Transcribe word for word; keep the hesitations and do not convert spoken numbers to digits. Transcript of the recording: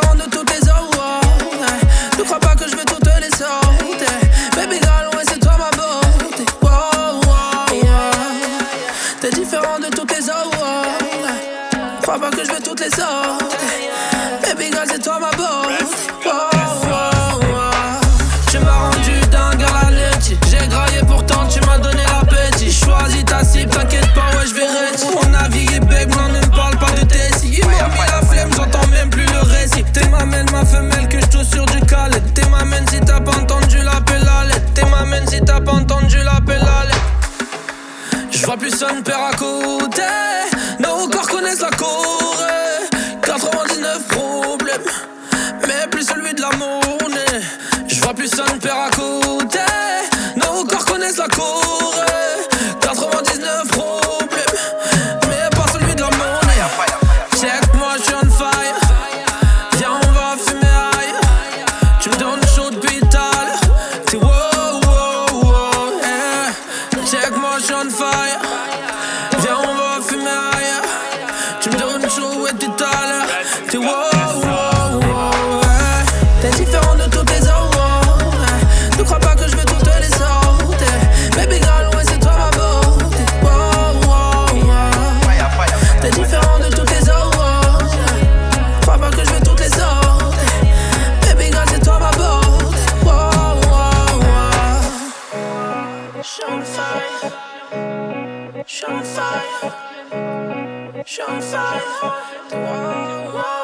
différent de toutes les autres. Ouais. Ne crois pas que je vais toutes les sauter. Baby girl, ouais, c'est toi ma beauté. Wow, wow, wow. T'es différent de toutes les autres. Ouais. Ne crois pas que je vais toutes les sauter. Baby girl, c'est toi ma beauté. Wow, wow, wow. Tu m'as rendu dingue à la lettre. J'ai graillé pourtant tu m'as donné l'appétit. Choisis ta cible, t'inquiète pas, ouais, je vais rester. On navigue, babe, non, ne me parle pas de Tessie. Ils m'ont mis la flemme, j'entends même plus le récit. T'es ma mène, ma femelle, que je touche sur du calais. T'es ma mène si t'as pas entendu l'appel à l'aide. T'es ma mène si t'as pas entendu l'appel à l'aide. J'vois plus son père à côté. Nos corps connaissent la Corée. quatre-vingt-dix-neuf problèmes, mais plus celui de la monnaie. J'vois plus son père à côté. Nos corps connaissent la Corée. quatre-vingt-dix-neuf problèmes, mais pas celui de la monnaie. Check moi, j'suis on fire. Viens, on va fumer aïe. Tu me donnes chaud depuis tout à l'heure. T'es wow, wow, wow, yeah. Check moi, j'suis on fire. Viens, on va fumer aïe. Tu me donnes chaud, ouais, depuis tout à l'heure. T'es wow, wow, wow, yeah. T'es différent de toutes les autres. Ouais. Ne crois pas que je vais toutes les sauter. Baby girl, ouais, c'est toi ma beauté. Wow, wow, wow. T'es différent de toutes les autres. Ouais. Crois pas que je vais toutes les sauter. Baby girl, c'est toi ma beauté. Wow, wow, wow. J'suis on fire. J'suis on fire. J'suis on fire. Wow, wow.